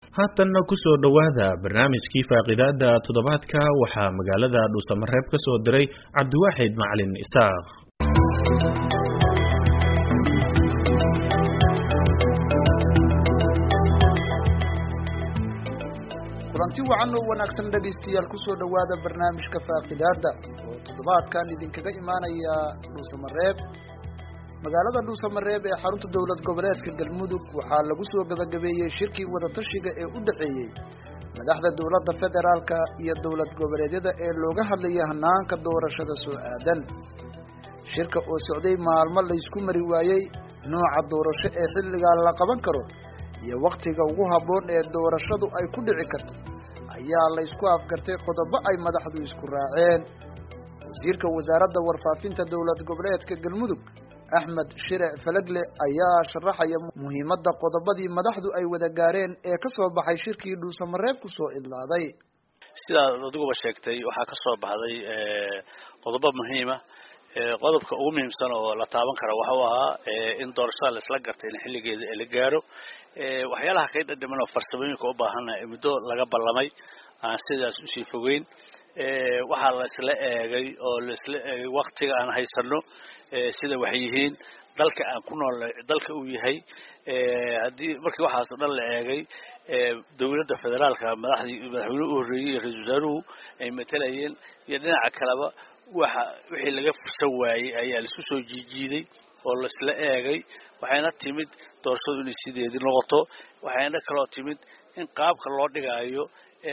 haatanna ku soo dhowaada barnaamijkii faaqidaada toddobaadka waxaa magaalada Dhuusamareeb ka soo diray Cabdiwaaxid Macalin Isaaq. kulanti wacan oo wanaagsan dhageystayaal ku soo dhowaada barnaamijka faaqidaada oo toddobaadkan idinkaga imaanaya Dhuusamareeb. magaalada Dhuusamareeb ee xarunta dawlad goboleedka Galmudug waxaa lagu soo gabagabeeyay shirkii wada tashiga ee u dhaxeeyay madaxda dawladda federaalka iyo dawlad goboleedyada ee looga hadlayay hanaanka doorashada soo aadan. shirka oo socday maalmo la isku mari waayay nooca doorasho ee xilliga la qaban karo iyo waqtiga ugu habboon ee doorashadu ay ku dhici karto ayaa la isku afgartay qodobo ay madaxdu isku raaceen. wasiirka wasaaradda warfaafinta dawlad goboleedka Galmudug Ahmed Shire Falagle ayaa sharaxaya muhiimadda qodobadii madaxdu ay wada gaareen ee ka soo baxay shirkii Dhuusamareeb ku soo idlaaday. sida aduguba sheegtay waxaa ka soo baxday qodobo muhiim ah. qodobka ugu muhiimsan oo la taaban karo waxa uu ahaa in doorashada la isla gartay in xilligeeda la gaaro. waxyaalaha ka dhadhaman oo farsamooyinka u baahan muddo laga ballamay aan sidaas u sii fogeyn. waxaa la isla eegay oo la isla eegay waqtiga aan haysano sida wax yihiin dalka aan ku nool dalka uu yahay. hadii markii waxaas dhan la eegay dawladda federaalka madaxweynuhu u horeeyay ra'iisul wasaaruhu ay matalayeen iyo dhinaca kaleba wixii laga fursan waayay ayaa la isku soo jiijiiday oo la isla eegay. waxayna timid doorashadu inay sideedii noqoto. waxayna kaloo timid in qaabka loo dhigaayo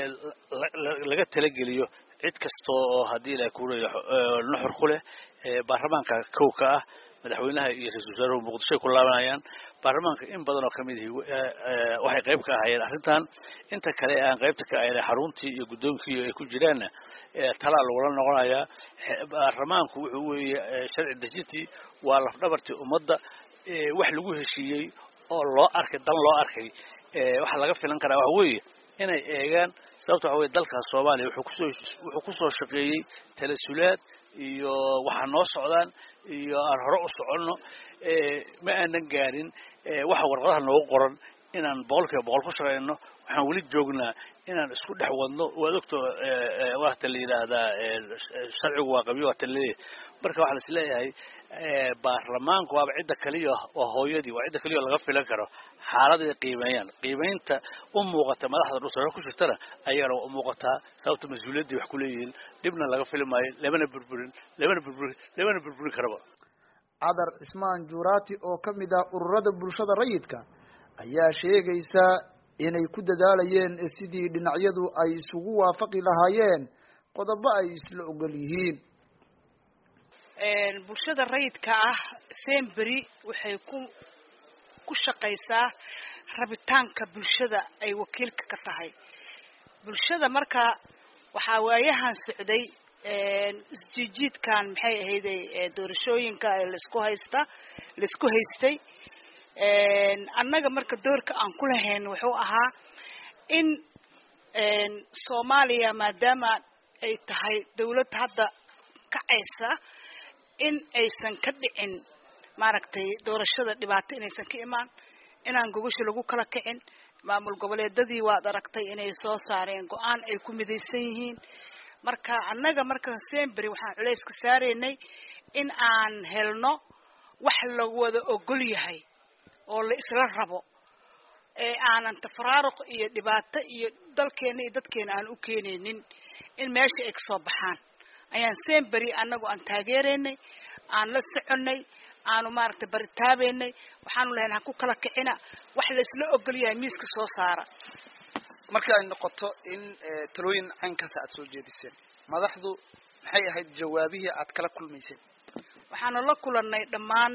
laga talageliyo cid kasta oo haddii ilaahay ku leeyahay nuxur ku leh baarlamaanka kowka ah madaxweynaha iyo ra'iisul wasaaruhu muqdisho ku laabanayaan. baarlamaanka in badan oo kamid ah waxay qayb ka ahaayeen arrintan. inta kale aan qaybta ka ahayn xaruntii iyo guddoonkii ay ku jiraan tala loola noqonayaa. baarlamaanku wuxuu weeye sharci dejintii waa laf dhabartii ummadda wax lagu heshiiyey oo loo arkay dan loo arkay. waxa laga filan karaa waxa weeye inay eegaan sababta waxa weeye dalka Soomaaliya wuxuu ku soo shaqeeyay talasulaad iyo waxa noo socdaan iyo aan hore u soconno. ma aanan gaarin waxa warqadaha noogu qoran inaan boqolkiiba ku shaqeyno. waxaan weli joognaa inaan isku dhex wadno wadogto waqti la yiraahdaa sharcigu waa qabiyo waqti leeyahay. marka waxa la is leeyahay baarlamaanku waa cidda kaliya oo hooyadii waa cidda kaliya laga filan karo xaaladda qiimeynta u muuqata madaxda Dhuusamareeb ku jirtana ayagana u muuqata sababta mas'uuliyadda wax ku leeyihiin dibna laga filmaayo labana burburin karaba. Cadar Ismaan Juuraati oo kamid ah ururada bulshada rayidka ayaa sheegaysa inay ku dadaalayeen sidii dhinacyadu ay isugu waafaqi lahaayeen qodobo ay isla ogol yihiin. bulshada rayidka ah Semberi waxay ku shaqeysaa rabitaanka bulshada ay wakiilka ka tahay. bulshada marka waxa waayahan socday isjiidkan maxay ahaydey doorashooyinka la isku haystay. annaga marka doorka aan ku lahayn wuxuu ahaa in Soomaaliya maadaama ay tahay dawlad hadda kacaysa in aysan ka dhicin maaragtay doorashada dhibaato inaysan ka imaan inaan gogosha lagu kala kicin. maamul goboleedadii waad aragtay inay soo saareen go'aan ay ku midaysan yihiin. marka annaga marka Semberi waxaan culays ka saareynay in aan helno wax la wada ogol yahay oo la isla rabo aanan tafraaruq iyo dhibaato iyo dalkeena iyo dadkeena aan u keenaynin in meesha ay ka soo baxaan ayaan Semberi annagu aan taageereynay aan la soconay aanu maaragtay baritaabeynay. waxaanu leenahay ku kala kicina wax la isla ogol yahay miiska soo saara. marka ay noqoto in talooyin caynkaas aad soo jeediseen madaxdu maxay ahayd jawaabihii aad kala kulmayseen? waxaanu la kulannay dhammaan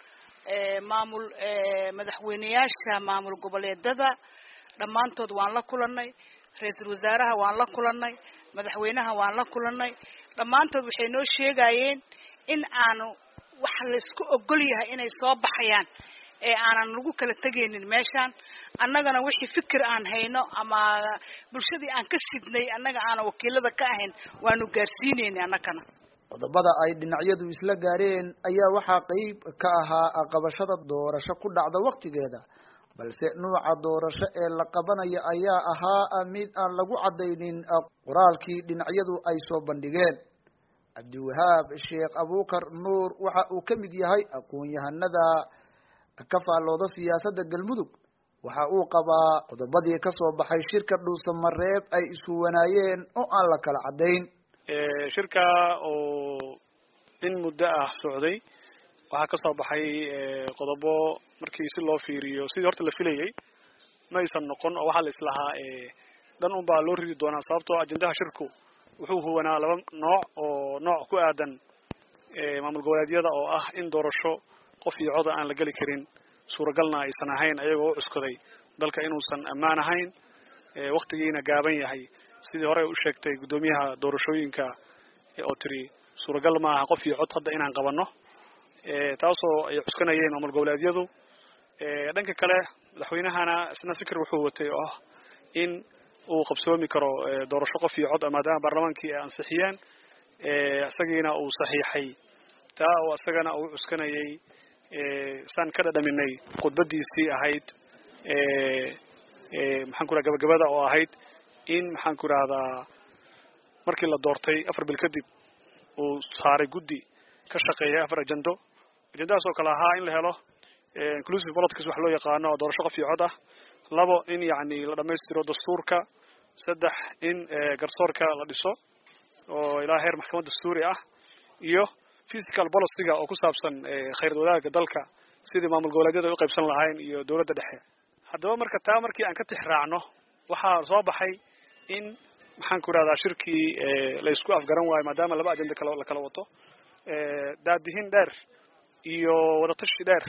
madaxweynayaasha maamul goboleedada dhammaantood waan la kulannay. ra'iisul wasaaraha waan la kulannay. madaxweynaha waan la kulannay. dhammaantood waxay noo sheegayeen in aanu wax la isku ogol yahay inay soo baxayaan aanan lagu kala tagaynin meeshan. annagana wixii fikir aan hayno ama bulshadii aan ka sidnay annaga aan wakiilada ka ahayn waanu gaarsiineynay annagana. qodobada ay dhinacyadu isla gaareen ayaa waxaa qayb ka ahaa qabashada doorasho ku dhacda waqtigeeda balse nuuca doorasho ee la qabanayo ayaa ahaa mid aan lagu caddaynin qoraalkii dhinacyadu ay soo bandhigeen. cabdiwahaab sheekh abuukar nuur waxa uu ka mid yahay aqoon-yahanada ka faallooda siyaasadda galmudug. waxa uu qabaa qodobadii ka soo baxay shirka dhuusamareeb ay isku wanaayeen oo aan la kala caddayn. shirka oo in muddo ah socday waxaa ka soo baxay qodobo markii si loo fiiriyo sidii horta la filayay ma aysan noqon oo waxaa la islahaa dan un baa loo ridi doonaa sababtoo ajendaha shirku wuxuu huwanaa laba nooc oo nooc ku aadan maamul goboleedyada oo ah in doorasho qof iyo cod aan la geli karin suuragalna aysan ahayn ayagoo u cuskaday dalka inuusan ammaan ahayn waqtigiina gaaban yahay sidii hore u sheegtay guddoomiyaha doorashooyinka oo tiri suuragal ma aha qof iyo cod hadda inaan qabanno taasoo ay cuskanayeen maamul goboleedyadu. dhanka kale madaxweynahana isna fikir wuxuu watay oo ah in uu qabsoomi karo doorasho qof iyo cod maadaama baarlamaankii ay ansixiyeen isagiina uu saxiixay taa oo isagana uu cuskanayay saan ka dhadhaminay khudbadiisii ahayd maxaan ku rahaa gabagabada oo ahayd in maxaan ku rahdaa markii la doortay 4 bil kadib uu saaray guddi ka shaqeeya 4 ajendo ajendahaas oo kale ahaa in la helo inclusive politics wax loo yaqaano doorasho qof iyo cod ah 2 in yacni la dhammaystiro dastuurka 3 in garsoorka la dhiso oo ilaa heer maxkamad dastuuri ah iyo fiscal policy-ga oo ku saabsan khayr wadaagga dalka sidii maamul goboleedyada u qaybsan lahayn iyo dawladda dhexe. haddaba markii aan ka tixraacno waxaa soo baxay in maxaan ku rahdaa shirkii la isku afgaran waayo maadaama 2 ajenda la kala wato daadihin dheer iyo wadatashi dheer.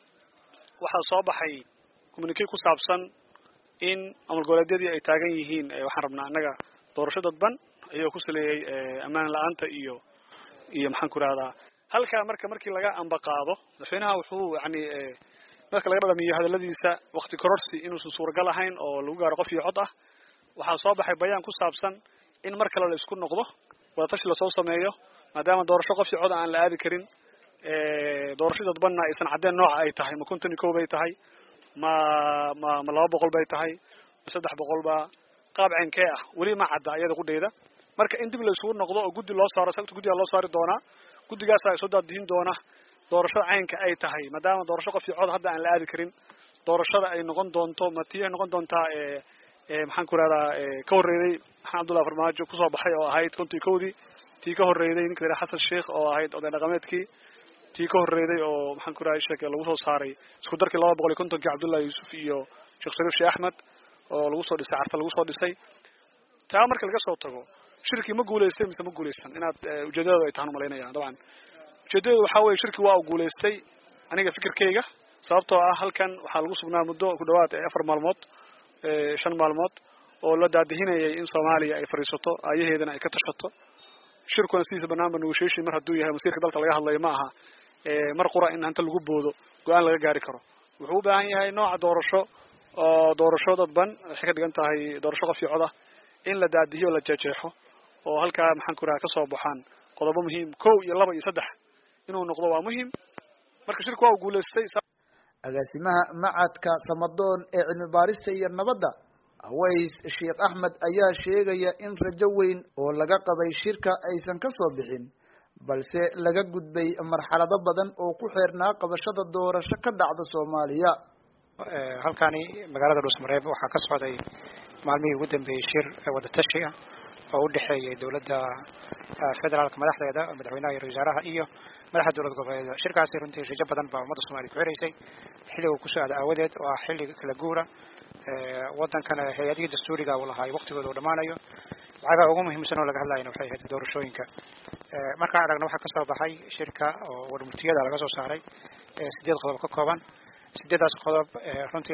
waxaa soo baxay communique ku saabsan in maamul goboleedyadii ay taagan yihiin waxaan rabnaa annaga doorasho dadban ayuu ku saleeyay ammaan la'aanta iyo maxaan ku rahdaa halka markii laga amba qaado madaxweynaha wuxuu yacni marka laga dhadhamiyo hadalladiisa waqti kororsi inuusan suuragal ahayn oo lagu gaaro qof iyo cod ah waxaa soo baxay bayaan ku saabsan in mar kale la isku noqdo wadatashi lasoo sameeyo maadaama doorasho qof iyo cod aan la aadi karin doorasho dadbanna aysan caddeen nooca ay tahay ma 51 bay tahay ma 200 bay tahay ma 300 ba qaab ceenkee ah weli ma cadda iyada qudheeda. marka in dib la isugu noqdo oo guddi loo saaro sababta guddiga loo saari doonaa guddigaas ay soo daadihin doona doorashada caynka ay tahay maadaama doorasho qof iyo cod hadda aan la aadi karin doorashada ay noqon doonto matii ay noqon doontaa maxaan ku rahdaa ka horreeyay maxamed abdullahi farmaajo ku soo baxay oo ahayd 51 tii ka horreeyay ninka la xasan sheekh oo ahayd oday dhaqameedkii tii ka horreeyay oo maxaan ku rahay sheekay lagu soo saaray isku darkii 250 Cabdullaahi Yuusuf iyo Sheekh Shariif Sheekh Ahmed oo lagu soo dhisay carta lagu soo dhisay taa marka laga soo tago shirkii ma guuleystay mise ma guuleysan inaad ujeedada ay tahay maleynayaan dabcan ujeedada waxa weeye shirkii waa uu guuleystay aniga fikirkeyga sababtoo ah halkan waxaa lagu sugnaa muddo ku dhawaad 4 maalmood 5 maalmood oo la daadihinayay in Soomaaliya ay fariisato ayaheedana ay ka tashato shirkuna siisa banaanba negotiation mar hadduu yahay masiirka dalka laga hadlayo ma aha mar qura in hanta lagu boodo go'aan laga gaari karo wuxuu u baahan yahay nooca doorasho oo doorasho dadban waxay ka dhigan tahay doorasho qof iyo cod ah in la daadiyo la jeexo oo halkaa maxaan ku rahaa ka soo baxaan qodobo muhiim 1 iyo 2 iyo 3 inuu noqdo waa muhiim marka shirku waa guuleystay. agaasimaha macadka samadoon ee cilmi baarista iyo nabadda Aways Sheekh Ahmed ayaa sheegaya in rajo weyn oo laga qabay shirka aysan ka soo bixin balse laga gudbay marxalado badan oo ku xeernaa qabashada doorasho ka dhacda Soomaaliya. halkani magaalada Dhuusamareeb waxaa ka socday maalmihii ugu dambeeyay shir wadatashi ah oo u dhaxeeyay dawladda federaalka madaxdeeda madaxweynaha iyo wasaaraha iyo madaxda dawlad goboleedyada. shirkaasi runtii rajo badan baa ummadda Soomaaliya ku xiraysay xilliga ku soo aawadeed oo xilliga kala guura wadankana hay'adaha dastuuriga uu lahaa waqtigooda uu dhamaanayo waxaa ugu muhiimsan oo laga hadlayo waxay ahayd doorashooyinka. marka aragna waxa ka soo baxay shirka oo warmutiyada laga soo saaray 8 qodob ka kooban 8daas qodob runtii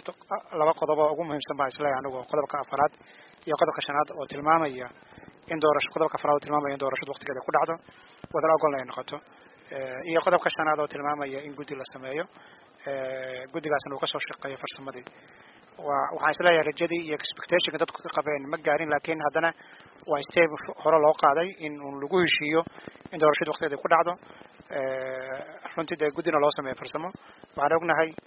2 qodob oo ugu muhiimsan baa isla anigu qodobka 4aad iyo qodobka 5aad oo tilmaamaya in doorasho qodobka 4aad oo tilmaamaya in doorashada waqtigeeda ku dhacdo wada ogol ay noqoto iyo qodobka 5aad oo tilmaamaya in guddi la sameeyo guddigaasna uu ka soo shaqeeyo farsamadii waxaan isleeyahay rajadii iyo expectation dadku ka qabeen ma gaarin laakiin haddana waa step hore loo qaaday in lagu heshiiyo in doorashada waqtigeeda ku dhacdo runtii dee guddina loo sameeyo farsamo waxaan ognahay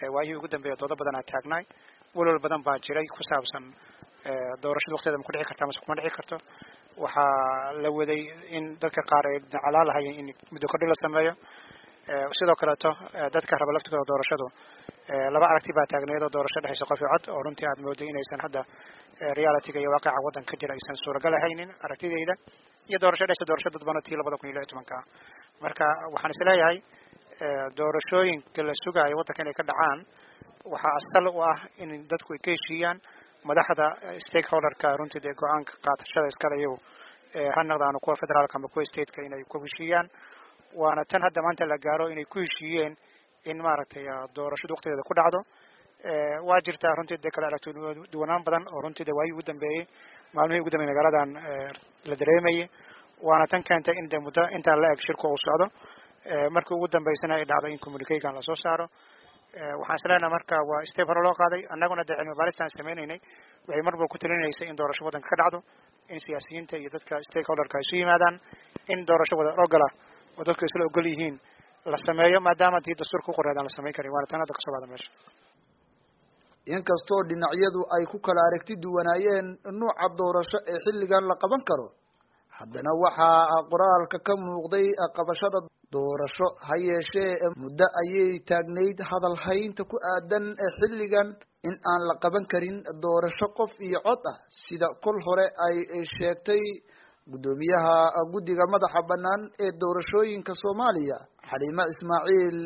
waayihii ugu dambeeyay doodo badan aa taagnaay walwal badan baa jiray ku saabsan doorashada waqtigeeda ma ku dhici kartaa mase kuma dhici karto waxaa la waday in dadka qaar ay calaalahayeen in muddo kordhi la sameeyo sidoo kaleeto dadka raba laftigooda doorashadu laba aragti baa taagneed oo doorasho dhexaysa qof iyo cod oo runtii aad mooday inaysan hadda realityga iyo waaqaca waddanka ka jira aysan suuragal ahaynin aragtidayda iyo doorasho dhexaysa doorasho dadbana tii 2016 marka waxaan isleeyahay doorashooyinka la sugaayo waddanka inay ka dhacaan waxaa asal u ah in dadku ay ka heshiiyaan madaxda stakeholderka runtii dee go-aanka qaadashada iskale iyagu ha noqdaan kuwa federaalka ama kuwa stateka inay ku heshiiyaan waana tan hadda maanta la gaaro inay ku heshiiyeen in maaragtay doorashada waqtigeeda ku dhacdo waa jirtaa runtii dee kala aragti duwanaan badan oo runtii dee waayii ugu dambeeyey maalmihii ugu dambeeyey magaaladan la dareemayay waana tan keentay in dee muddo intaa la eg shirku uu socdo markii ugu dambeysana ay dhacdo in communiquegan lasoo saaro waxaan isleenahay marka waa step hore loo qaaday annaguna dee cilmi baaristaan sameynaynay waxay marba ku talinaysay in doorasho waddanka ka dhacdo in siyaasiyiinta iyo dadka stakeholderka ay isu yimaadaan in doorasho wada ogola oo dadku isla ogol yihiin la sameeyo maadaama tii dastuurka u qoreed aan la samayn karin waana tan hadda kasoo baada meesha inkastoo dhinacyadu ay ku kala aragti duwanaayeen nuuca doorasho ee xilligan la qaban karo haddana waxaa qoraalka ka muuqday qabashada doorasho ha yeeshee muddo ayay taagnayd hadal haynta ku aadan xilligan in aan la qaban karin doorasho qof iyo cod ah sida kol hore ay sheegtay gudoomiyaha guddiga madaxa bannaan ee doorashooyinka Soomaaliya Xaliima Ismaaciil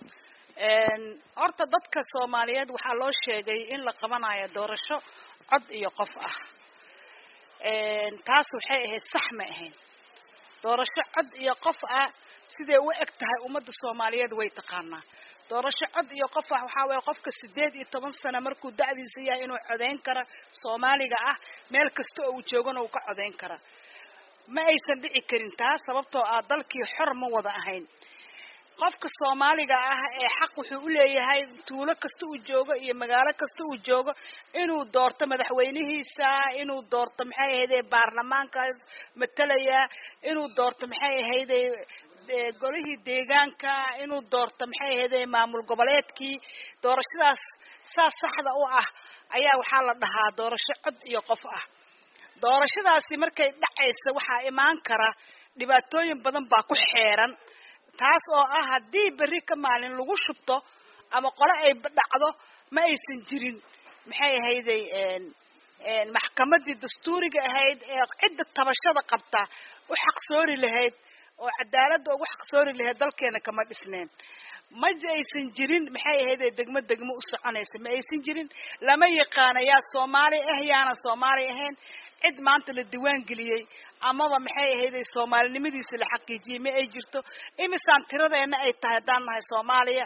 horta dadka Soomaaliyeed waxaa loo sheegay in la qabanayo doorasho cod iyo qof ah taas waxay ahayd sax ma ahayn doorasho cod iyo qof ah sidee u eg tahay ummadda Soomaaliyeed way taqaanaa doorasho cod iyo qof ah waxa weeye qofka 18 sano markuu da'diisa yahay inuu codeyn karo Soomaaliga ah meel kasta oo uu joogana uu ka codeyn karo ma aysan dhici karin taas sababtoo ah dalkii xor ma wada ahayn qofka Soomaaliga ah ee xaq wuxuu u leeyahay tuulo kasta uu joogo iyo magaalo kasta uu joogo inuu doorto madaxweynihiisa inuu doorto maxay ahaydee baarlamaanka matalaya inuu doorto maxay ahaydee golihii deegaanka inuu doorto maxay ahaydee maamul goboleedkii doorashadaas saxda u ah ayaa waxaa la dhahaa doorasho cod iyo qof ah doorashadaasi markay dhacayso waxaa imaan kara dhibaatooyin badan baa ku xeeran taas oo ah haddii berri ka maalin lagu shubto ama qole ay dhacdo ma aysan jirin maxay ahaydey maxkamadii dastuuriga ahayd ee cidda tabashada qabta u xaqsoori lahayd oo cadaaladda ugu xaqsoori lahayd dalkeena kama dhisneen ma aysan jirin maxay ahaydey degmo u soconaysa ma aysan jirin lama yaqaana yaa Soomaali ah yaana Soomaali ahayn cid maanta la diiwaan geliyay amaba maxay ahaydey Soomaalinimadiisa la xaqiijiyay ma ay jirto imisaan tiradeena ay tahay hadaan nahay Soomaaliya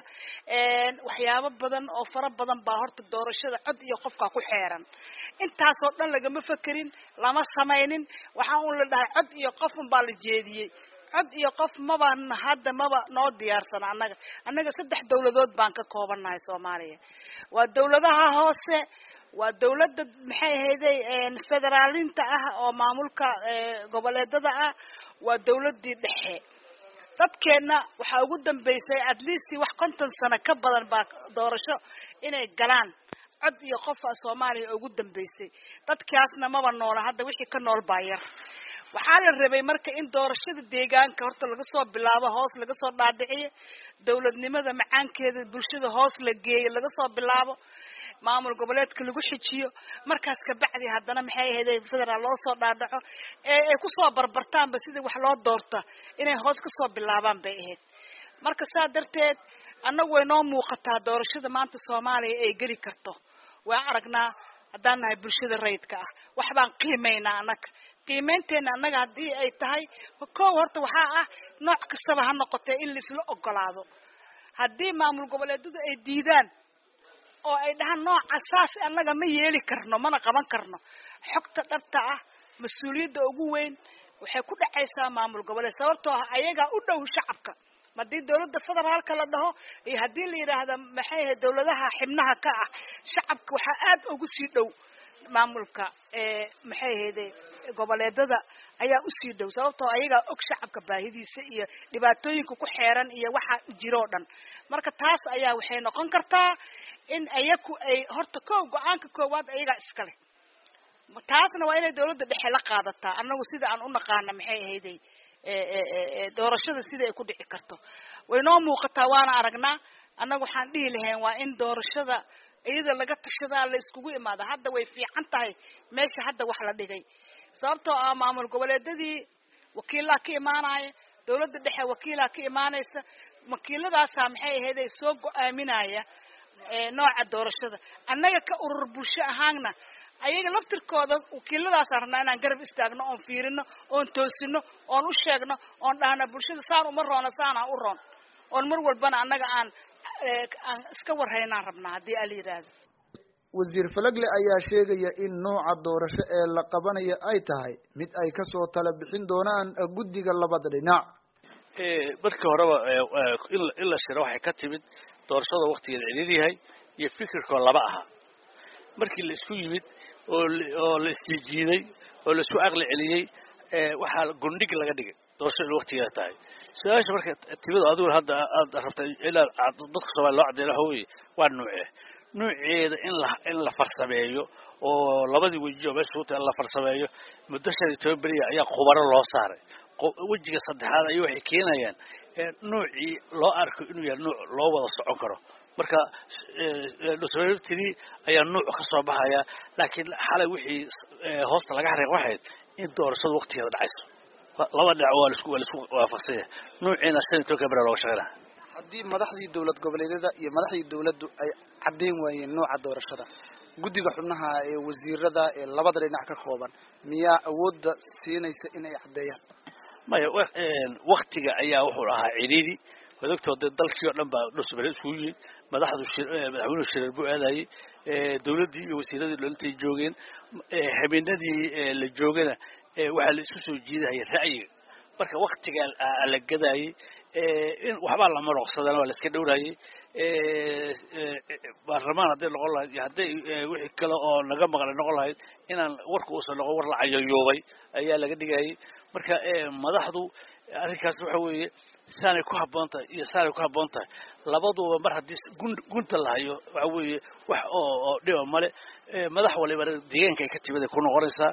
waxyaabo badan oo fara badan baa horta doorashada cod iyo qofka ku xeeran intaas oo dhan lagama fakirin lama samaynin waxa uu la dhahay cod iyo qof baa la jeediyay cod iyo qof maba hadda maba noo diyaarsan annaga 3 dawladood baan ka koobanahay Soomaaliya waa dawladaha hoose waa dawladda maxay ahaydey federaalinta ah oo maamulka goboleedada ah waa dawladii dhexe dadkeena waxa ugu dambeysay at least wax 50 sano ka badan baa doorasho inay galaan cod iyo qof Soomaaliya ugu dambeysay dadkaasna maba nool hadda wixii ka nool baa yar waxaa la rabay marka in doorashada deegaanka horta laga soo bilaabo hoos laga soo dhaadhiciyo dawladnimada macaankeeda bulshada hoos la geeyo laga soo bilaabo maamul goboleedka lagu xijiyo markaas ka bacdi haddana maxay ahaydey federaal loo soo dhaadhaco ee ku soo barbartaanba sidii wax loo doorto inay hoos ka soo bilaabaan bay ahayd marka saa darteed annagu way noo muuqataa doorashada maanta Soomaaliya ay geli karto waa aragnaa haddaan nahay bulshada rayidka ah wax baan qiimeynaa annaga qiimeynteena annaga haddii ay tahay koow horta waxaa ah nooc kastaba ha noqotee in laisla ogolaado haddii maamul goboleedadu ay diidaan oo ay dhahan nooca saas annaga ma yeeli karno mana qaban karno xogta dhabta ah mas'uuliyadda ugu weyn waxay ku dhacaysaa maamul goboleed sababtoo ah ayaga u dhow shacabka madii dawladda federaalka la dhaho iyo hadii la yiraahdo maxay ahayd dawladaha xibnaha ka ah shacabka waxa aad ugu sii dhow maamulka maxay ahayd goboleedada ayaa u sii dhow sababtoo ayaga og shacabka baahidiisa iyo dhibaatooyinka ku xeeran iyo waxa jiro dhan marka taas ayaa waxay noqon kartaa in ayaku ay horta go-aanka koowaad ayagaa iskale taasna waa inay dawladda dhexe la qaadataa annagu sida aan u naqaana maxay ahayday doorashada sida ay ku dhici karto way noo muuqataa waana aragnaa annagu waxaan dhihi lahayn waa in doorashada iyada laga tashadaa la iskugu imaada hadda way fiican tahay meesha hadda wax la dhigay sababtoo ah maamul goboleedadii wakiilaa ka imaanaya dawladda dhexe wakiilaa ka imaanaysa wakiiladaasaa maxay ahayday soo go-aaminaya nooca doorashada annaga ka urur bulsho ahaanna ayaga laftirkooda wakiiladaasaan rabnaa inaan garab istaagno oon fiirino oon toosino oon u sheegno oon dhahna bulshada saan uma roona saanaa u roon oon mar walbana annaga aan iska warhaynaan rabnaa haddii ala yidhaahdo wasiir Falagle ayaa sheegaya in nooca doorasho ee la qabanayo ay tahay mid ay kasoo tala bixin doonaan guddiga labada dhinac markii horeba in la shiro waxay ka timid doorashada waqtigeeda ciriiri yahay iyo fikirkoo laba aha markii la isku yimid oo la isjiijiiday oo la isku aqli celiyey waxaa gundhig laga dhigay doorashada in waqtigeeda tahay su-aasha marka timid adigu hadda aad rabtay ilaa dadka Soomaaliya loo cadeeyo waxa weeye waa nuuceeda in la farsameeyo oo labadii weji oo meesha in la farsameeyo muddo 15 beri ayaa khubaro loo saaray wejiga saddexaad ay waxay keenayaan nuucii loo arko inuu yahay nuuc loo wada socon karo marka dusreertiri ayaa nuuc ka soo baxaya laakiin xalay wixii hoosta laga xariiq waxayd in doorashada waqtigeeda dhacayso laba dhinac waa la isku waafaqsan nuuciina 15 beri loo shaqeynaa haddii madaxdii dawlad goboleedyada iyo madaxdii dawladdu ay cadeyn waayeen nooca doorashada guddiga xubnaha ee wasiirada ee labada dhinac ka kooban miyaa awoodda siinaysa inay cadeeyaan maya waqtiga ayaa wuxuu ahaa ciriiri wadagtooda dalkii oo dhan baa dhusbare isku yimid madaxweynuhu shirar buu aadayay dawladdii iyo wasiiradii dhalintay joogeen habeenadii la joogana waxaa la isku soo jiidayay ra'yiga marka waqtiga la gadayay in waxba la maroqsadana waa la iska dhowrayay baarlamaan hadday noqon lahayd hadday wixii kale oo naga maqlay noqon lahayd inaan warka uusan noqon war la cayayoobay ayaa laga dhigayay marka madaxdu arrinkaas waxa weeye saanay ku habboon tahay iyo saanay ku habboon tahay labaduba mar haddii gunta la hayo waxa weeye wax oo dhiba male madax waliba deegaanka ay ka timid ay ku noqonaysaa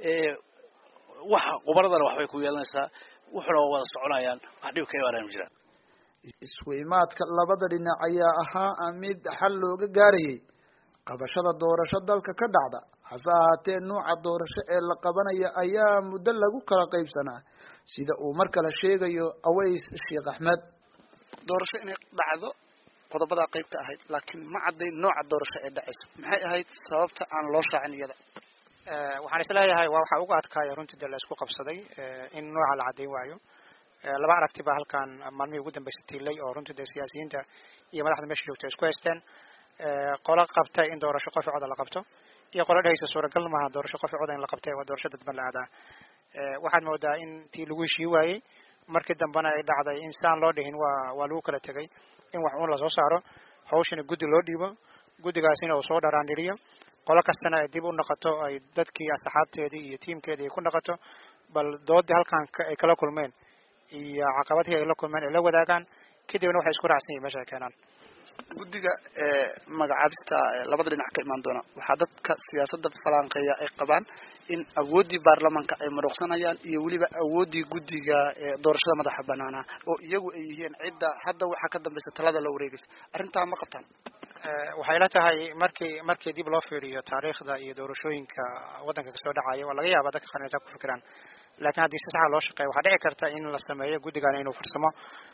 waxa qubaradana waxbay ku yeelanaysaa wuxuuna wada soconayaan wax dhib ka imaanayaan jiraan isweymaadka labada dhinac ayaa ahaa mid xal looga gaarayay qabashada doorasho dalka ka dhacda hase ahaatee nooca doorasho ee la qabanaya ayaa muddo lagu kala qaybsanaa sida uu mar kale sheegayo Aways Sheekh Axmed doorasho inay dhacdo qodobada qaybta ahayd laakiin ma cadeyn nooca doorasho ee dhacayso maxay ahayd sababta aan loo shaacin iyada waxaan isleeyahay waa waxa ugu adkaaya runtii la isku qabsaday in nooca la cadeyn waayo laba aragti baa halkan maalmihii ugu dambeysay tilay oo runtii siyaasiyiinta iyo madaxda meesha joogta isku haysteen qola qabtay in doorasho qof cod la qabto iyo qola dhaysa suuragal ma aha doorasho qof cod in la qabtay waa doorasho dadban la aadaa waxaad moodaa in tii lagu heshiiyay waayay markii dambana ay dhacday in saan loo dhihin waa lagu kala tagay in wax uun la soo saaro hawshana guddi loo dhiibo guddigaasina uu soo dharaandhiriyo qola kastana ay dib u noqoto ay dadkii asxaabteedii iyo tiimkeedii ay ku noqoto bal doodii halkan ay kala kulmeen iyo caqabadii ay la kulmeen ay la wadaagaan kadibna waxay isku raacsan yihiin meesha ay keenaan guddiga magacaabista labada dhinac ka imaan doona waxaa dadka siyaasadda falanqeeya ay qabaan in awoodii baarlamaanka ay maroqsanayaan iyo weliba awoodii guddiga doorashada madaxa banaana oo iyagu ay yihiin cidda hadda waxa ka dambaysa talada la wareegaysa arrintaa ma qabtaan waxay la tahay markii dib loo fiiriyo taariikhda iyo doorashooyinka waddanka kasoo dhacaya waa laga yaabaa dadka qaranka ku fikiraan laakiin haddii si sax loo shaqeeyo waxaa dhici karta in la sameeyo guddigan inuu farsamo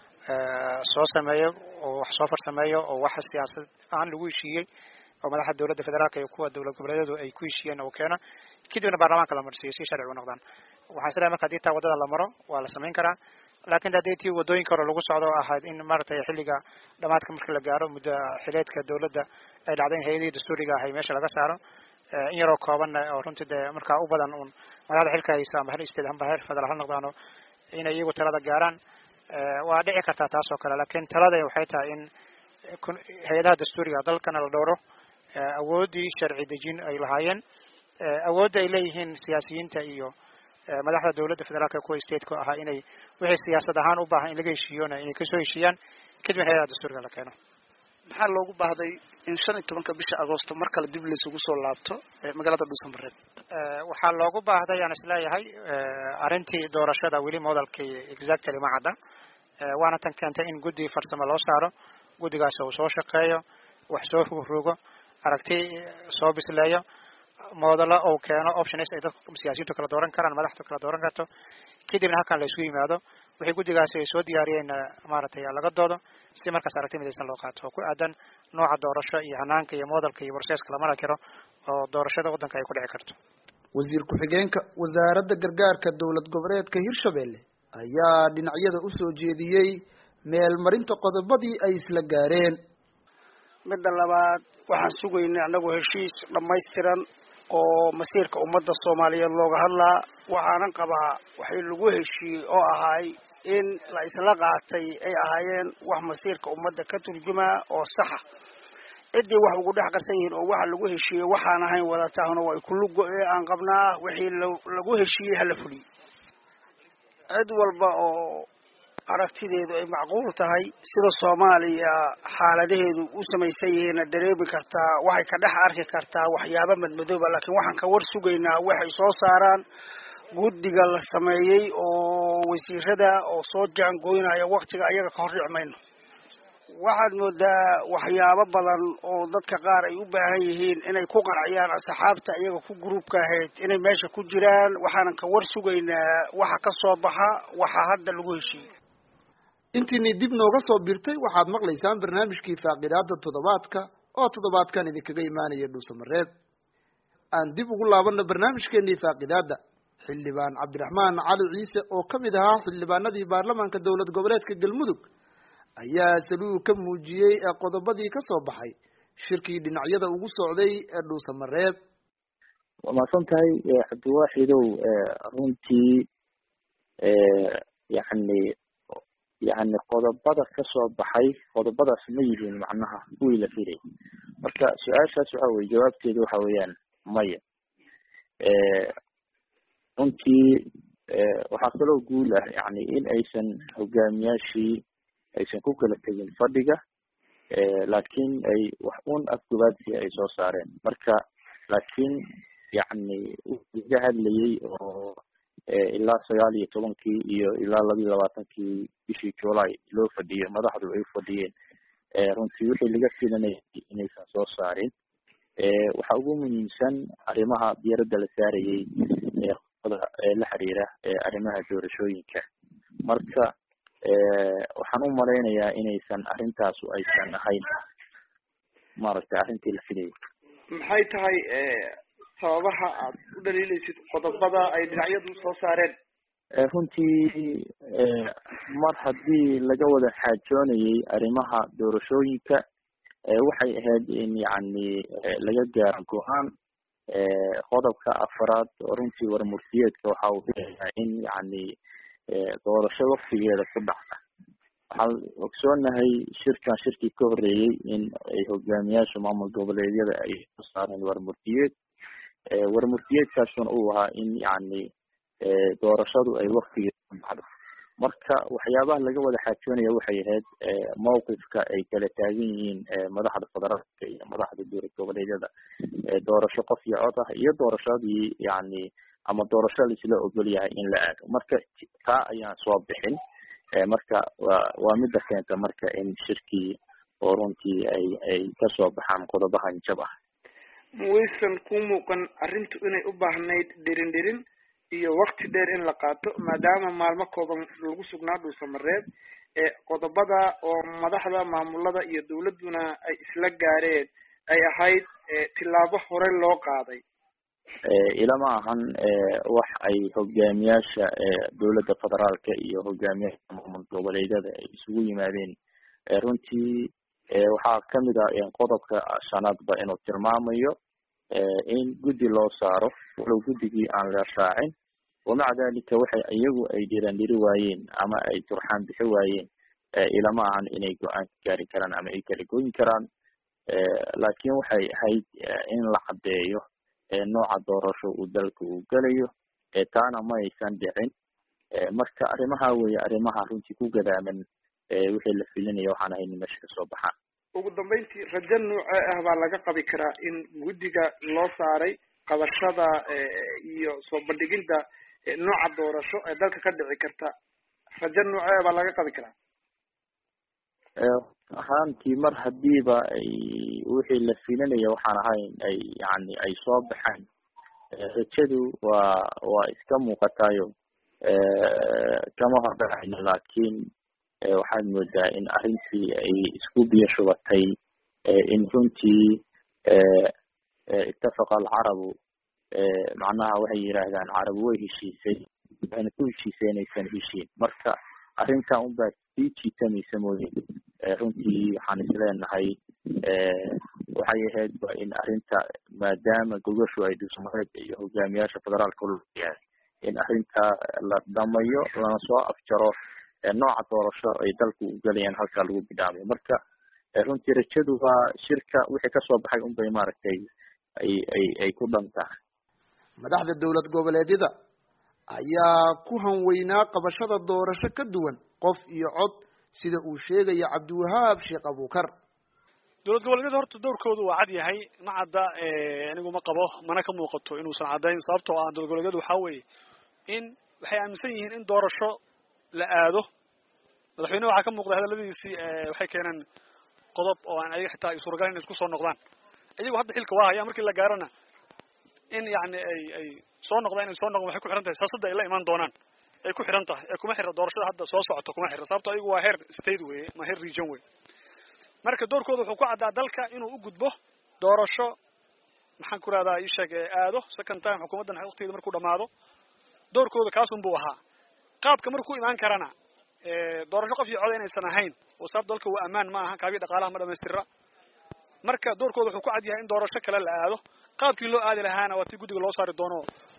soo sameeyo oo wax soo farsameeyo oo wax siyaasad aan lagu heshiiyey oo madaxda dawladda federaalka iyo kuwa dawlad goboleedyadu ay ku heshiiyeen oo keena kadibna baarlamaanka la marsiiyo si sharci u noqdaan waxaan isleeyahay marka haddii taa waddada la maro waa la samayn karaa laakiin haddii tii waddooyinka hore lagu socdo ahayd in maaragtay xilliga dhamaadka marka la gaaro muddo xileedka dawladda ay dhacday in hay'adihii dastuuriga ahay meesha laga saaro in yaroo kooban oo runtii dee markaa u badan uun madaxda xilka haysa ama heer state amba heer federaal ha noqdaano inay iyagu talada gaaraan waa dhici kartaa taas oo kale laakiin talada waxay tahay in hay-adaha dastuuriga dalkana la dhowro awooddii sharci dejin ay lahaayeen awoodda ay leeyihiin siyaasiyiinta iyo madaxda dawladda federaalka kuwa stateka ahaa inay wixii siyaasad ahaan u baahan in laga heshiiyona inay kasoo heshiiyaan kadibna hay-adaha dastuuriga la keeno maxaa loogu baahday in 15 bisha Agoosto mar kale dib laysugu soo laabto magaalada Dhuusamareeb? waxaa loogu baahday aan isleeyahay arrintii doorashada weli modelkii exactly ma cadda waana tan keentay in guddi farsamo loo saaro guddigaas uu soo shaqeeyo wax soo rugo aragti soo bisleeyo modelo oo keeno options ay dadku siyaasiyiintu kala dooran karaan madaxdu kala dooran karto kadibna halkan la isku yimaado wixii guddigaasi ay soo diyaariyeen maaragtay laga doodo si markaas aragti midaysan loo qaato ku aadan nooca doorasho iyo hanaanka iyo modelka iyo processka la mari karo oo doorashada waddanka ay ku dhici karto. wasiir ku-xigeenka wasaaradda gargaarka dowlad goboleedka Hirshabelle ayaa dhinacyada u soo jeediyey meel marinta qodobadii ay isla gaareen. midda labaad waxaan sugaynaa anagu heshiis dhammaystiran oo masiirka ummadda Soomaaliyeed looga hadlaa waxaanan qabaa waxay lagu heshiiyey oo ahay in la isla qaatay ay ahaayeen wax masiirka ummadda ka turjuma oo saxa cidii wax ugu dhex qarsan yihiin oo waxa lagu heshiiyey waxaan ahayn wadataahna way kullu go'ay aan qabnaa wixii lagu heshiiyey hala fuliyo cid walba oo aragtideedu ay macquul tahay sida Soomaaliya xaaladaheedu u samaysan yihiin dareemi kartaa waxay ka dhex arki kartaa waxyaabo madmadooba laakiin waxaan ka war sugaynaa waxay soo saaraan guddiga la sameeyay oo wasiirada oo soo jaangooynaya waqtiga ayaga ka hor dhicmayno waxaad moodaa waxyaabo badan oo dadka qaar ay u baahan yihiin inay ku qaraciyaan asxaabta iyaga ku groupka ahayd inay meesha ku jiraan waxaanan ka war sugaynaa waxa ka soo baxa waxa hadda lagu heshiiyey. intiini dib nooga soo birtay waxaad maqlaysaan barnaamijkii faaqidaada toddobaadka oo toddobaadkan idinkaga imaanaya Dhuusamareeb. aan dib ugu laabano barnaamijkeenii faaqidaada xildhibaan Cabdiraxmaan Cali Ciise oo kamid ahaa xildhibaanadii baarlamaanka dowlad goboleedka Galmudug ayaa saluu ka muujiyey qodobadii ka soo baxay shirkii dhinacyada ugu socday ee Dhuusamareeb. waa santahay Cabdiwaaxidow runtii yani qodobada ka soo baxay qodobadaas ma yihiin macnaha kuwii la filayay marka su-aashaas waxa weye jawaabteedu waxa weeyaan maya runtii waxaa kaloo guul ah yani in aysan hogaamiyaashii aysan ku kala tegin fadhiga laakiin ay wax un afgobaadsi ay soo saareen marka laakiin yani laga hadlayay oo ilaa 19 iyo ilaa 22 bishii July loo fadhiyo madaxdu ay fadhiyeen runtii wixii laga filanayay inaysan soo saarin waxa ugu muhiimsan arrimaha diiradda la saarayay la xiriira arrimaha doorashooyinka marka waxaan u maleynayaa inaysan arrintaas aysan ahayn maaragtay arrintii la filayay. maxay tahay sababaha aad u dhaliilaysid qodobada ay dhinacyadu soo saareen? runtii mar haddii laga wada xaajoonayay arrimaha doorashooyinka waxay ahayd in yani laga gaaro go-aan qodobka afraad oo runtii warmurtiyeedka waxa uu leeyahay in yani doorasho waqtigeeda ku dhacda waxaan ogsoonahay shirkii ka horeeyey in ay hogaamiyaasha maamul goboleedyada ay soo saareen warmurtiyeedkaasuna uu ahaa in yani doorashadu ay waqtigeeda ku dhacdo marka waxyaabaha laga wada xaajoonaya waxay ahayd mawqifka ay kala taagan yihiin madaxda federaalka iyo madaxda dowlad goboleedyada doorasho qof iyo cod ah iyo doorashadii yani ama doorasho laisla ogol yahay in la aado marka taa ayaan soo bixin marka waa midda keenta marka in shirkii oo runtii ay kasoo baxaan qodobahan jab ah. waysan ku muuqan arrintu inay u baahnayd dhirin iyo waqti dheer in la qaato maadaama maalmo kooban lagu sugnaa Dhuusamareeb qodobada oo madaxda maamulada iyo dawladuna ay isla gaareen ay ahayd tilaabo hore loo qaaday ilama ahan wax ay hogaamiyaasha dowladda federaalka iyo hogaamiyaasha maamul goboleedyada ay isugu yimaadeen runtii waxaa kamid ah qodobka shanaadba inuu tilmaamayo in guddi loo saaro walow guddigii aan la raacin wamaca dalika waxay iyagu ay dhirandhiri waayeen ama ay turxaan bixi waayeen ilama ahan inay go-aan ka gaari karaan ama ay kala goyn karaan laakiin waxay ahayd in la caddeeyo nooca doorasho uu dalka uu galayo taana ma aysan dhicin marka arrimaha weeye arrimaha runtii ku gadaaman wixii la filinaya waxaan ahayn meesha kasoo baxaan. ugu dambeyntii rajo noocee ah baa laga qabi karaa in guddiga loo saaray qabashada iyo soo bandhiginta nooca doorasho ee dalka ka dhici karta rajo noocee baa laga qabi karaa? ahaantii mar hadiiba ay wixii la filinaya waxaan ahayn ay yani ay soo baxaan, rajadu waa iska muuqatayo kama hordhacayno, laakiin waxaad moodaa in arrintii ay isku biyo shubatay, in runtii ittafaqa alcarabu, macnaha waxay yidhaahdaan carabu way heshiisay, waxayna ku heshiisay inaysan heshiin. marka arrintan unbaa sii jiitamaysa mooye, runtii waxaan isleenahay waxay ahayd ba in arrinta maadaama gogashu ay dhuusamareed iyo hogaamiyaasha federaalka yahay in arrinta la dhamayo lana soo afjaro nooca doorasho ay dalku ugalayaan halkaa lagu bidhaamayo. marka runtii rajadu waa shirka wixii kasoo baxay unbay maaragtay ay ku dhantaa. madaxda dowlad goboleedyada ayaa ku hanweynaa qabashada doorasho ka duwan qof iyo cod sida uu sheegaya cabdiwahaab sheekh abuukar. dowlad goboleedyada horta doorkoodu waa cad yahay, ma cadda anigu ma qabo, mana ka muuqato inuusan caddayn. sababtoo ah dowlad goboleedyadu waxaa weeye in waxay aaminsan yihiin in doorasho la aado. madaxweyne waxaa ka muuqda hadaladiisii waxay keeneen qodob oo aan ayaga xitaa ay suuragal inay isku soo noqdaan. iyagu hadda xilka waa haya, markii la gaarana in yani ay soo noqdaan, inay soo noqdaan waxay ku xiran tahay siyaasadda ay la imaan doonaan, ay ku xiran tahay, ee kuma xira doorashada hadda soo socota kuma xira. sababtoo ayagu waa heer state weye, ma heer region weye. marka doorkooda wuxuu ku caddaa dalka inuu u gudbo doorasho, maxaan ku rahdaa ii sheeg aado second time xukuumaddan waqtigeeda markuu dhamaado. doorkooda kaasun buu ahaa. qaabka markuu imaan karana doorasho qof iyo cod inaysan ahayn, oo sabab dalka waa ammaan ma aha, kaabii dhaqaalaha ma dhamaystira. marka doorkooda wuxuu ku cad yahay in doorasho kale la aado. qaabkii loo aadi lahaana waa tii guddiga loo saari doono,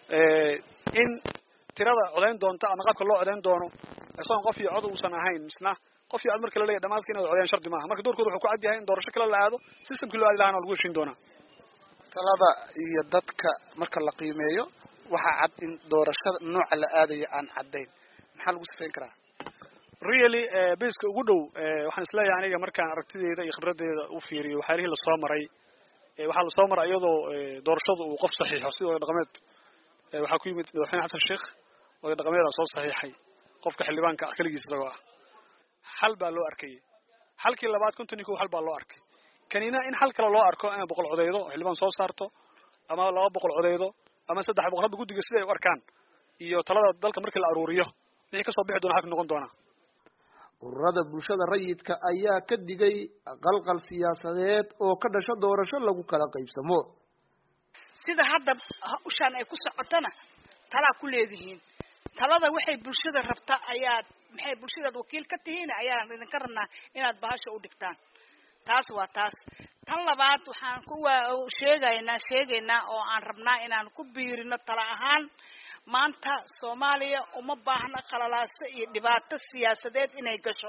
in tirada codayn doonta ama qaabka loo codayn doono isagoon qof iyo cod uusan ahayn, misna qof iyo cod marka la leeyahay dhamaadka inay codayaan shardi maaha. marka doorkooda wuxuu ku cad yahay in doorasho kale la aado, systemkii loo aadi lahaana waa lagu heshiin doonaa. talada iyo dadka marka la qiimeeyo waxaa cad in doorashada nooca la aadayo aan caddayn. maxaa lagu sifeyn karaa? really baska ugu dhow waxaan isleeyahay aniga markaan aragtideeda iyo khibraddeeda u fiiriyo waxyaalihii lasoo maray, waxaa lasoo maray iyadoo doorashadu uu qof saxiixo sida oday dhaqameed. waxaa ku yimid madaxweyne xasan sheekh, oday dhaqameeda soo saxiixay qofka xildhibaanka ah keligiis isagoo ah. xal baa loo arkayay. xalkii labaad 50 xal baa loo arkay. kanina in xal kale loo arko inay 100 codeydo oo xildhibaan soo saarto, ama 200 codeydo, ama 300 hadda guddiga siday u arkaan iyo talada dalka markii la aruuriyo wixii kasoo bixi doona xaq noqon doona. ururada bulshada rayidka ayaa ka digay qalqal siyaasadeed oo ka dhasho doorasho lagu kala qaybsamo. sida hadda ushaan ay ku socotana talaa ku leedihiin. talada waxay bulshada rabtaa maxay bulshada wakiil ka tihiin ayaan idinka rabnaa inaad bahasha u dhigtaan. taas waa taas. tan labaad waxaan ku sheegaynaa oo aan rabnaa inaan ku biirino tala ahaan. maanta Soomaaliya uma baahna qalalaase iyo dhibaato siyaasadeed inay gasho.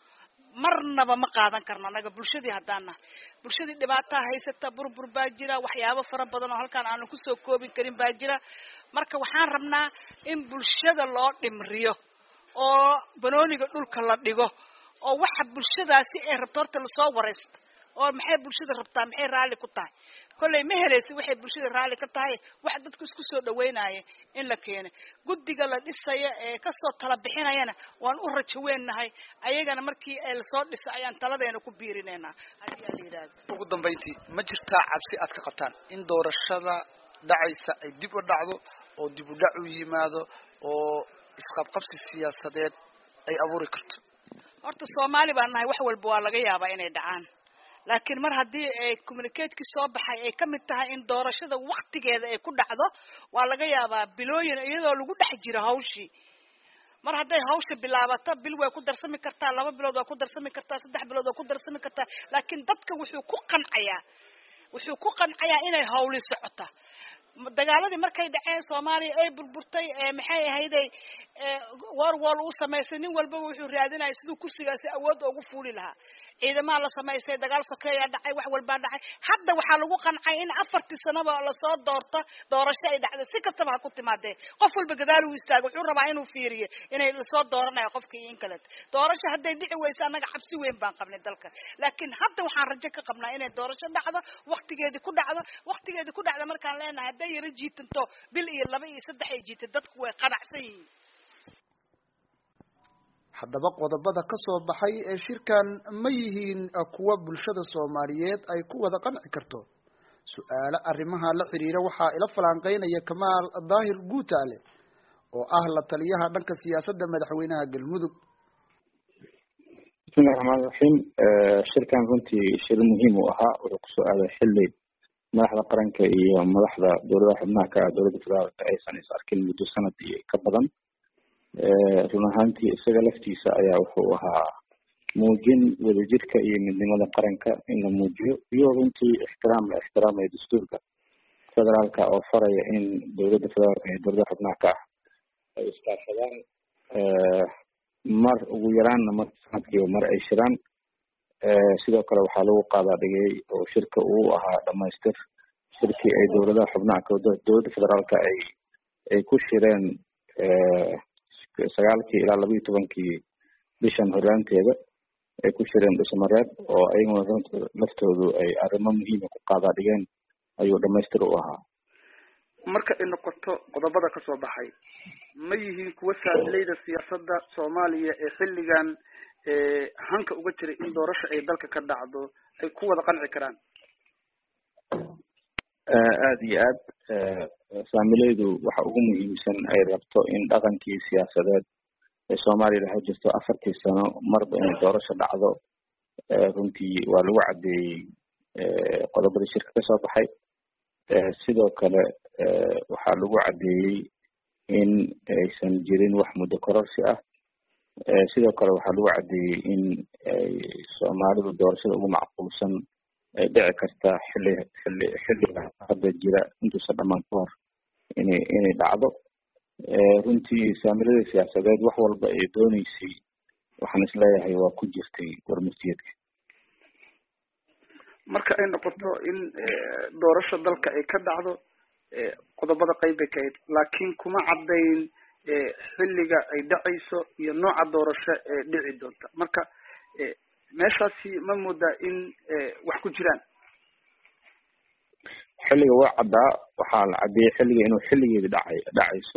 marnaba ma qaadan karno anaga bulshadii haddaana. bulshadii dhibaato haysata, burbur baa jira, waxyaabo fara badan oo halkaan aanu ku soo koobin karin baa jira. marka waxaan rabnaa in bulshada loo dhimriyo oo banooniga dhulka la dhigo, oo waxa bulshadaasi ay rabto horta la soo wareysto, oo maxay bulshada rabtaa, maxay raali ku tahay. kolley ma helaysi waxay bulshada raali ka tahay, wax dadku isku soo dhaweynaaye in la keeno. guddiga la dhisayo ee kasoo tala bixinayana waan u rajo weenahay, ayagana markii ay lasoo dhisay ayaan taladeena ku biirineynaa haddii aan la yidhaahdo. ugu dambeyntii ma jirtaa cabsi aad ka qabtaan in doorashada dhacaysa ay dib u dhacdo oo dib u dhac u yimaado oo isqabqabsi siyaasadeed ay abuuri karto? horta Soomaali baan nahay, wax walba waa laga yaabaa inay dhacaan. laakiin mar haddii ay communicate-ki soo baxay ay ka mid tahay in doorashada waqtigeeda ay ku dhacdo, waa laga yaabaa bilooyin iyadoo lagu dhex jiro hawshii. mar hadday hawsha bilaabato bil way ku darsami kartaa, 2 bilood waa ku darsami kartaa, 3 bilood waa ku darsami kartaa. laakiin dadka wuxuu ku qanciyaa inay hawli socota. dagaaladii markay dhaceen Soomaaliya ay burburtay maxay ahayday war uu sameysay nin walba wuxuu raadinayay sidoo kursigaasi awood ugu fuuli lahaa. ciidamaha la samaysay dagaal sokeeya dhacay wax walba dhacay hadda waxa lagu qancay in 4 sanaba la soo doorto doorasho ay dhacdo si kastaba ku timaadee qof walba gadaal uu istaago wuxuu rabaa inuu fiiriyo inay la soo dooranayo qofkii in kale doorasho hadday dhici weyso anaga xabsi weyn baan qabnay dalka laakiin hadda waxaan rajo ka qabnaa inay doorasho dhacdo waqtigeedii ku dhacdo markaan leenahay hadday yara jiitanto bil iyo 2 iyo 3 ay jiitay dadku way qanacsan yihiin haddaba qodobada ka soo baxay ee shirkan ma yihiin kuwa bulshada Soomaaliyeed ay ku wada qanci karto su'aalo arrimaha la xiriira waxaa ila falanqeynaya Kamaal Daahir Guutaale oo ah la taliyaha dhanka siyaasadda madaxweynaha Galmudug. bismillaahir rahmaanir rahiim shirkan runtii shir muhiim u ahaa oo ku soo aaday xilli madaxda qaranka iyo madaxda dowladda xubnaha ka ah dowladda federaalka aysan is arkin muddo sanad iyo ka badan run ahaantii isaga laftiisa ayaa wuxuu ahaa muujin wadajirka iyo midnimada qaranka in la muujiyo iyo runtii ixtiraamaya dastuurka federaalka oo faraya in dowladda federaalka iyo dowladda xubnaha ka ah ay iskaashadaan mar ugu yaraanna mar sanadkiiba mar ay shiraan sidoo kale waxaa lagu qaadaa dhigay oo shirka uu ahaa dhamaystir shirkii ay dowladaha xubnaha ka dowladda federaalka ay ku shireen 9 ilaa 12 bishan horaanteeda ay ku shireen Dhuusamareeb oo ayaguna laftoodu ay arrimo muhiim ah ku qaadaa dhigeen ayuu dhamaystir u ahaa marka ay noqoto qodobada ka soo baxay ma yihiin kuwa saamilayda siyaasadda Soomaaliya ee xilligan hanka uga jiray in doorasho ay dalka ka dhacdo ay ku wada qanci karaan aad iyo aad saamilaydu waxa ugu muhiimsan ay rabto in dhaqankii siyaasadeed ee Soomaaliya la jirto 4 sano marba in doorasho dhacdo runtii waa lagu cadeeyay qodobada shirka ka soo baxay sidoo kale waxaa lagu cadeeyay in aysan jirin wax muddo kororsi ah sidoo kale waxaa lagu cadeeyay in Soomaalidu doorashada ugu macquulsan ay dhici karta xilliga hadda jira intuusan dhammaan ka hor inay dhacdo runtii saamilada siyaasadeed wax walba ay dooneysay waxaan isleeyahay waa ku jirtay warmurtiyeedka marka ay noqoto in doorasho dalka ay ka dhacdo qodobada qayb bay ka ahayd laakiin kuma cadayn xilliga ay dhacayso iyo nooca doorasho ee dhici doonta marka meeshaasi ma moodaa in wax ku jiraan xilliga waa caddaa waxaa la cadeeyay xilliga inuu xilligeeda dhacayso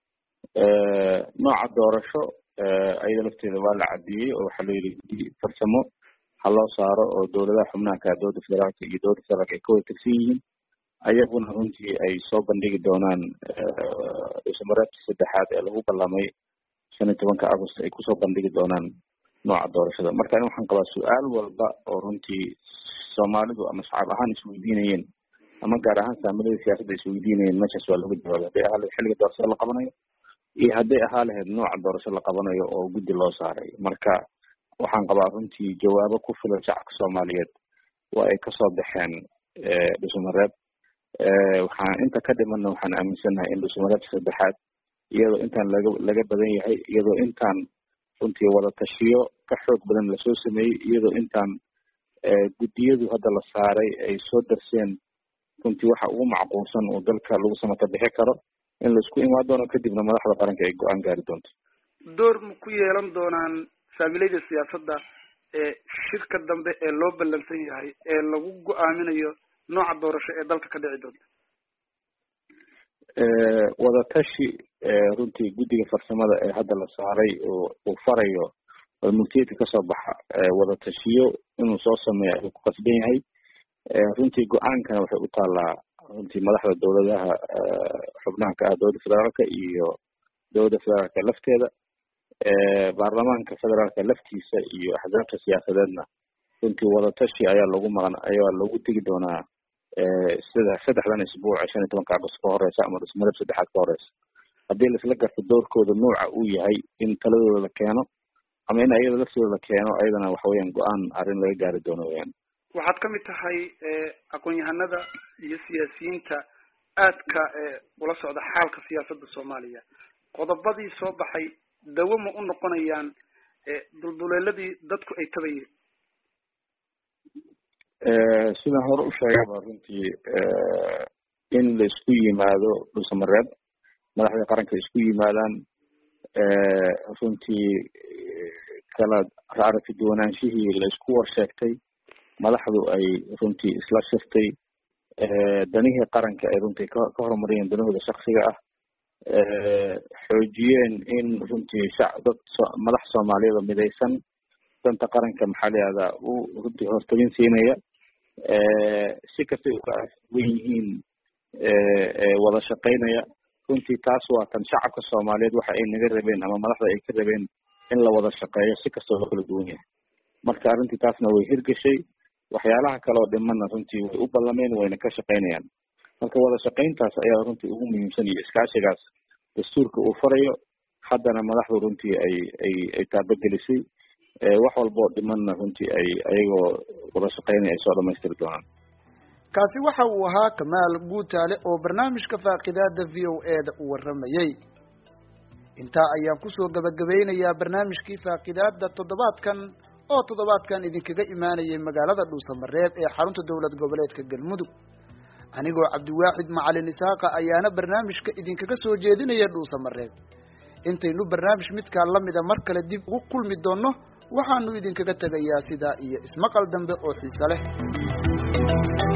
nooca doorasho ayada lafteeda waa la cadeeyay oo waxaa la yidhi farsamo ha loo saaro oo dowladaha xubnaha ka dowladda federaalka iyo dowladda federaalka ay ka wada tirsan yihiin ayaguna runtii ay soo bandhigi doonaan Dhuusamareebta 3 ee lagu ballamay 15 August ay kusoo bandhigi doonaan nooca doorashada marka waxaan qabaa su'aal walba oo runtii Soomaalidu ama shacab ahaan isweydiinayeen ama gaar ahaan saamilada siyaasadda isweydiinayeen meeshaas waa lagu jawaabay hadday ahaa lahayd xilliga doorashada la qabanayo iyo hadday ahaa lahayd nooca doorasho la qabanayo oo guddi loo saaray marka waxaan qabaa runtii jawaabo ku filan shacabka Soomaaliyeed waa ay kasoo baxeen Dhuusamareeb waxaan inta ka dhimanna waxaan aaminsanahay in Dhuusamareeb 3 iyadoo intaan laga badan yahay iyadoo intaan runtii wada tashiyo ka xoog badan la soo sameeyay iyadoo intaan guddiyadu hadda la saaray ay soo darseen runtii waxa ugu macquulsan oo dalka lagu samata bixi karo in la isku imaan doono kadibna madaxda qaranka ay go'aan gaari doonto door ma ku yeelan doonaan saamilayda siyaasadda shirka dambe ee loo ballansan yahay ee lagu go'aaminayo nooca doorasho ee dalka ka dhici doonta wada tashi runtii guddiga farsamada ee hadda la saaray oo uu farayo warmurtiyeedka kasoo baxa wada tashiyo inuu soo sameeyo ayuu ku qasban yahay runtii go-aankana waxay u taallaa runtii madaxda dowladaha xubnaha ka ah dowladda federaalka iyo dowladda federaalka lafteeda baarlamaanka federaalka laftiisa iyo axsaabta siyaasadeedna runtii wada tashi ayaa loogu tegi doonaa sida 3 isbuuc 15 August ka horeysa ama Dhuusamareeb 3 ka horeysa haddii laisla garto doorkooda nooca uu yahay in taladooda la keeno ama in ayada laftooda la keeno ayadana waxa weeyaan go-aan arrin laga gaari doono weeyaan waxaad ka mid tahay aqoon-yahanada iyo siyaasiyiinta aadka ula socda xaalka siyaasadda Soomaaliya qodobadii soo baxay dawo ma u noqonayaan dulduleeladii dadku ay tabayeen sidaan hore u sheegaba runtii in la isku yimaado dhuusamareeb madaxda qaranka isku yimaadaan runtii kala aragti duwanaanshihii la isku warsheegtay madaxdu ay runtii isla shirtay danihii qaranka ay runtii ka horumariyeen danahooda shaksiga ah xoojiyeen in runtii dad madax soomaaliyeed oo midaysan danta qaranka maxaa la yihahdaa u runtii hortagin siinaya si kastay u kala wen yihiin wada shaqaynaya runtii taas waa tan shacabka soomaaliyeed waxa ay naga rabeen ama madaxda ay ka rabeen in la wada shaqeeyo si kastoo loo kala duwan yahay marka arrintii taasna way hirgashay waxyaalaha kale oo dhimana runtii way u ballameen wayna ka shaqaynayaan marka wada shaqayntaas ayaa runtii ugu muhiimsan iyo iskaashigaas dastuurka uu farayo haddana madaxdu runtii ay taabagelisay wax walba oo dhimanna runtii ayagoo wada shaqaynaya ay soo dhamaystiri doonaan kaasi waxa uu ahaa Kamaal Guutaale oo barnaamijka faaqidaada VOA-da u waramayay inta ayaan kusoo gabagabeynayaa barnaamijkii faaqidaada toddobaadkan idinkaga imaanayay magaalada Dhuusamareeb ee xarunta dowlad goboleedka Galmudug anigoo Cabdiwaaxid Macalin Isaaqa ayaana barnaamijka idinkaga soo jeedinaya Dhuusamareeb intaynu barnaamij midka lamida mar kale dib ugu kulmi doono waxaanu idinkaga tagayaa sida iyo ismaqal dambe oo xiiso leh